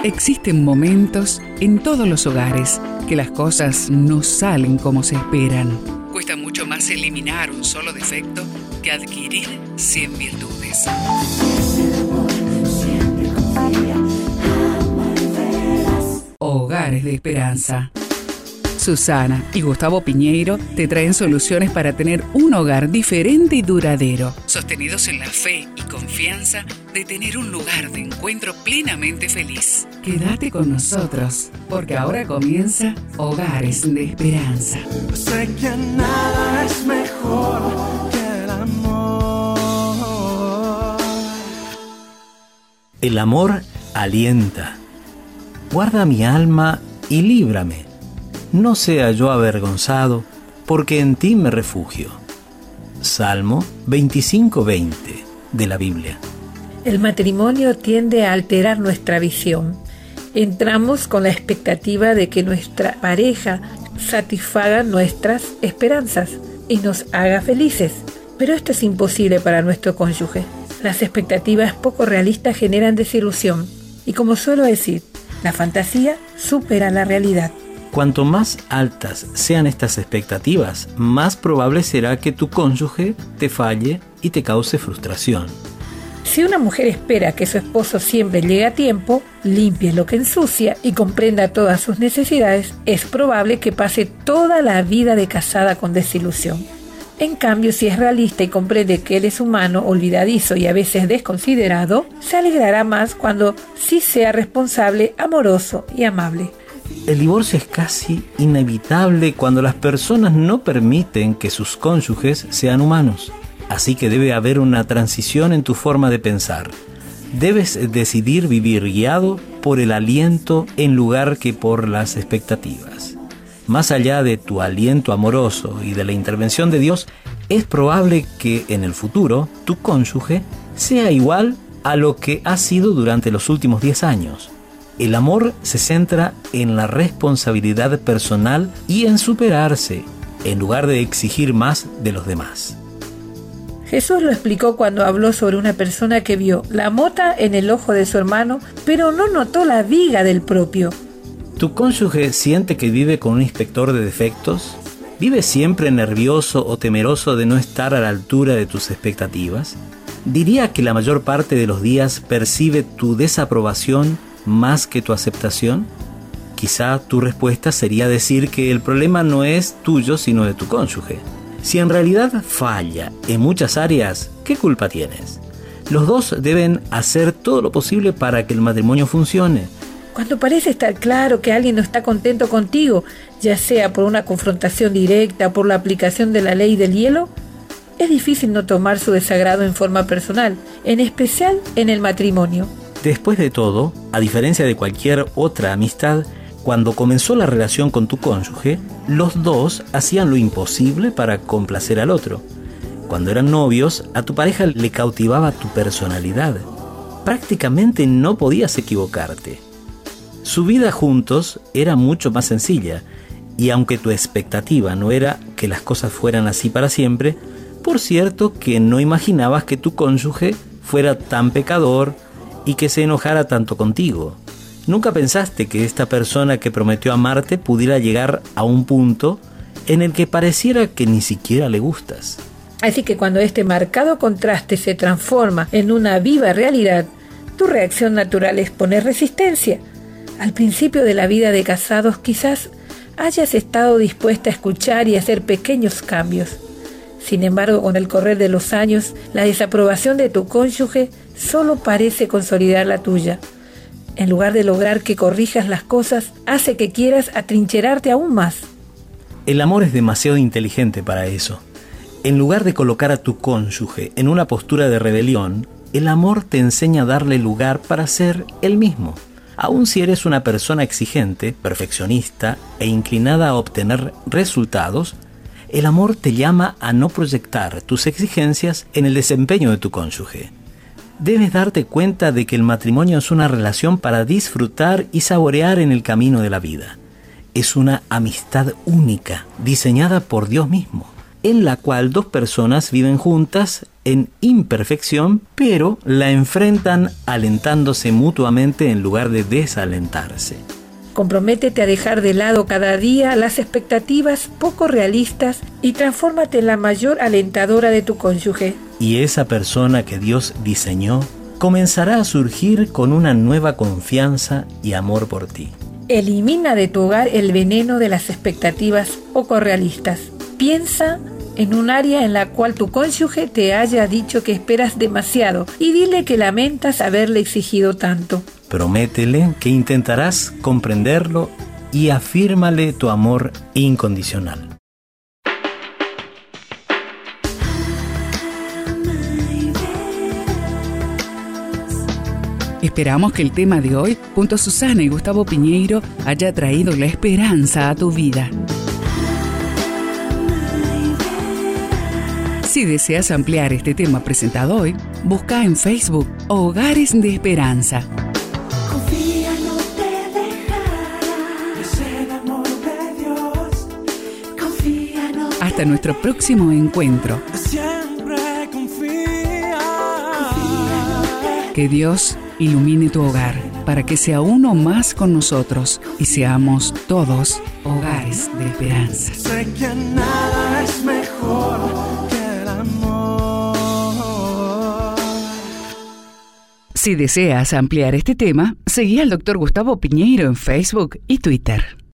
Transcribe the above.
Existen momentos en todos los hogares que las cosas no salen como se esperan. Cuesta mucho más eliminar un solo defecto que adquirir 100 virtudes. Hogares de Esperanza. Susana y Gustavo Piñeiro te traen soluciones para tener un hogar diferente y duradero, sostenidos en la fe y confianza de tener un lugar de encuentro plenamente feliz. Quédate con nosotros, porque ahora comienza Hogares de Esperanza. Sé que nada es mejor que el amor. El amor alienta. Guarda mi alma y líbrame. No sea yo avergonzado, porque en ti me refugio. Salmo 25:20 de la Biblia. El matrimonio tiende a alterar nuestra visión. Entramos con la expectativa de que nuestra pareja satisfaga nuestras esperanzas y nos haga felices. Pero esto es imposible para nuestro cónyuge. Las expectativas poco realistas generan desilusión. Y como suelo decir, la fantasía supera la realidad. Cuanto más altas sean estas expectativas, más probable será que tu cónyuge te falle y te cause frustración. Si una mujer espera que su esposo siempre llegue a tiempo, limpie lo que ensucia y comprenda todas sus necesidades, es probable que pase toda la vida de casada con desilusión. En cambio, si es realista y comprende que él es humano, olvidadizo y a veces desconsiderado, se alegrará más cuando sí sea responsable, amoroso y amable. El divorcio es casi inevitable cuando las personas no permiten que sus cónyuges sean humanos. Así que debe haber una transición en tu forma de pensar. Debes decidir vivir guiado por el aliento en lugar que por las expectativas. Más allá de tu aliento amoroso y de la intervención de Dios, es probable que en el futuro tu cónyuge sea igual a lo que ha sido durante los últimos 10 años. El amor se centra en la responsabilidad personal y en superarse, en lugar de exigir más de los demás. Jesús lo explicó cuando habló sobre una persona que vio la mota en el ojo de su hermano, pero no notó la viga del propio. ¿Tu cónyuge siente que vive con un inspector de defectos? ¿Vive siempre nervioso o temeroso de no estar a la altura de tus expectativas? ¿Diría que la mayor parte de los días percibe tu desaprobación más que tu aceptación? Quizá tu respuesta sería decir que el problema no es tuyo sino de tu cónyuge. Si en realidad falla en muchas áreas, ¿qué culpa tienes? Los dos deben hacer todo lo posible para que el matrimonio funcione. Cuando parece estar claro que alguien no está contento contigo, ya sea por una confrontación directa o por la aplicación de la ley del hielo, es difícil no tomar su desagrado en forma personal, en especial en el matrimonio. Después de todo, a diferencia de cualquier otra amistad, cuando comenzó la relación con tu cónyuge, los dos hacían lo imposible para complacer al otro. Cuando eran novios, a tu pareja le cautivaba tu personalidad. Prácticamente no podías equivocarte. Su vida juntos era mucho más sencilla, y aunque tu expectativa no era que las cosas fueran así para siempre, por cierto que no imaginabas que tu cónyuge fuera tan pecador y que se enojara tanto contigo. Nunca pensaste que esta persona que prometió amarte pudiera llegar a un punto en el que pareciera que ni siquiera le gustas. Así que cuando este marcado contraste se transforma en una viva realidad, tu reacción natural es poner resistencia. Al principio de la vida de casados quizás hayas estado dispuesta a escuchar y hacer pequeños cambios. Sin embargo, con el correr de los años, la desaprobación de tu cónyuge solo parece consolidar la tuya. En lugar de lograr que corrijas las cosas, hace que quieras atrincherarte aún más. El amor es demasiado inteligente para eso. En lugar de colocar a tu cónyuge en una postura de rebelión, el amor te enseña a darle lugar para ser él mismo. Aun si eres una persona exigente, perfeccionista e inclinada a obtener resultados, el amor te llama a no proyectar tus exigencias en el desempeño de tu cónyuge. Debes darte cuenta de que el matrimonio es una relación para disfrutar y saborear en el camino de la vida. Es una amistad única, diseñada por Dios mismo, en la cual dos personas viven juntas en imperfección, pero la enfrentan alentándose mutuamente en lugar de desalentarse. Comprométete a dejar de lado cada día las expectativas poco realistas y transfórmate en la mayor alentadora de tu cónyuge. Y esa persona que Dios diseñó comenzará a surgir con una nueva confianza y amor por ti. Elimina de tu hogar el veneno de las expectativas poco realistas. Piensa en un área en la cual tu cónyuge te haya dicho que esperas demasiado y dile que lamentas haberle exigido tanto. Prométele que intentarás comprenderlo y afírmale tu amor incondicional. Esperamos que el tema de hoy, junto a Susana y Gustavo Piñeiro, haya traído la esperanza a tu vida. Si deseas ampliar este tema presentado hoy, busca en Facebook Hogares de Esperanza. Confía, no te dejará. Es el amor de Dios. Confía, no te Hasta nuestro próximo encuentro. siempre confía. Que Dios ilumine tu hogar para que sea uno más con nosotros y seamos todos hogares de esperanza. Sé que nada es mejor que el amor. Si deseas ampliar este tema, seguí al Dr. Gustavo Piñeiro en Facebook y Twitter.